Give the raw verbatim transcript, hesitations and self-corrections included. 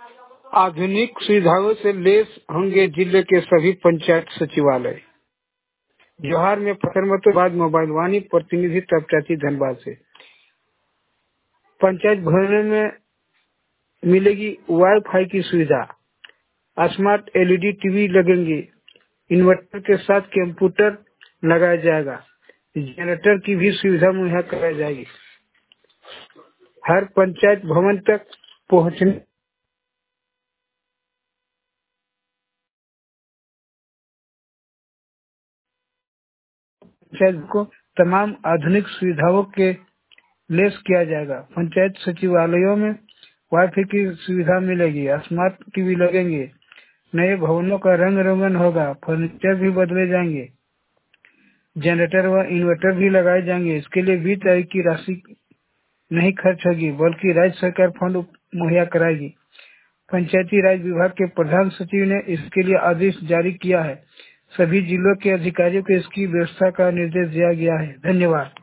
आधुनिक सुविधाओं से लैस होंगे जिले के सभी पंचायत सचिवालय। जोहार में पथरमतो बाद मोबाइल वाणी प्रतिनिधि तपचाची धनबाद से। पंचायत भवन में मिलेगी वाईफाई की सुविधा, स्मार्ट एलईडी टीवी लगेंगे, इन्वर्टर के साथ कंप्यूटर लगाया जाएगा, जनरेटर की भी सुविधा मुहैया कराई जाएगी। हर पंचायत भवन तक पहुंचने पंचायत को तमाम आधुनिक सुविधाओं के लैस किया जाएगा। पंचायत सचिवालयों में वाईफाई की सुविधा मिलेगी, स्मार्ट टीवी लगेंगे, नए भवनों का रंग रोगन होगा, फर्नीचर भी बदले जाएंगे, जनरेटर व इन्वर्टर भी लगाए जाएंगे। इसके लिए बीस तारीख की राशि नहीं खर्च होगी, बल्कि राज्य सरकार फंड मुहैया कराएगी। पंचायती राज विभाग के प्रधान सचिव ने इसके लिए आदेश जारी किया है। सभी जिलों के अधिकारियों को इसकी व्यवस्था का निर्देश दिया गया है। धन्यवाद।